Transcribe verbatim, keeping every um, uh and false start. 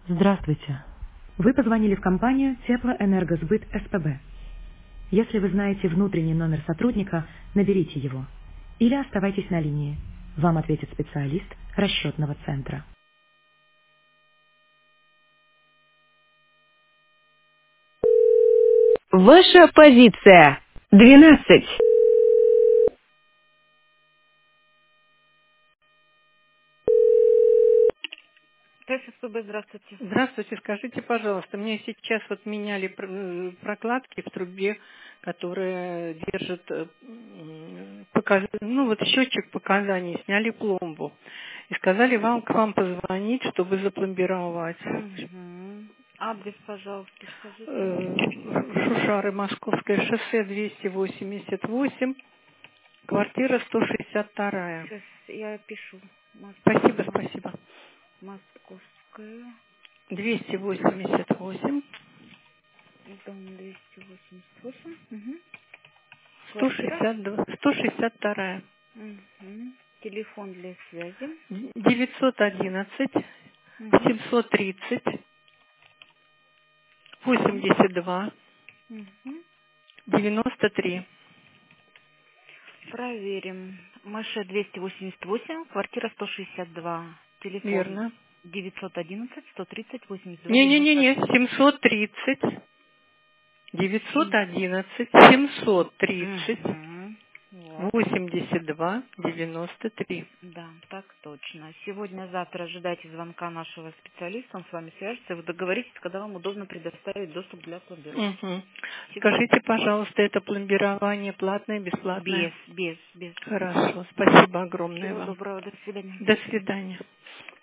Здравствуйте. Вы позвонили в компанию Теплоэнергосбыт СПБ. Если вы знаете внутренний номер сотрудника, наберите его. Или оставайтесь на линии. Вам ответит специалист расчетного центра. Ваша позиция. двенадцать. ТССПБ, здравствуйте. Здравствуйте, скажите, пожалуйста, мне сейчас вот меняли пр- э, прокладки в трубе, которая держит, э, м, показ- ну вот счетчик показаний, сняли пломбу. И сказали вам к вам позвонить, чтобы запломбировать. Мгм. Адрес, пожалуйста, скажите. Э, Шушары, Московское шоссе двести восемьдесят восемь, квартира сто шестьдесят два. Сейчас я пишу. Мос- Спасибо, Мос- спасибо. Московская, двести восемьдесят восемь, дом двести восемьдесят восемь. Угу. сто Квартира. шестьдесят два, сто шестьдесят два. Угу. Телефон для связи. девятьсот одиннадцать Угу. семьсот тридцать восемьдесят два Угу. девяносто три. Проверим. Мыша двести восемьдесят восемь, квартира сто шестьдесят два. Телефон Верно. девятьсот одиннадцать сто тридцать восемьдесят два девяносто. Не-не-не-не, семьсот тридцать девятьсот Сем- одиннадцать семьсот тридцать Мгм. Вот. восемьдесят два девяносто три. Да, так точно. Сегодня-завтра ожидайте звонка нашего специалиста, он с вами свяжется, вы договоритесь, когда вам удобно предоставить доступ для пломбировки. Угу. Всегда Скажите, пожалуйста, это пломбирование платное, бесплатное? без, без, без. Хорошо, спасибо огромное Всего вам. доброго, до свидания. До свидания.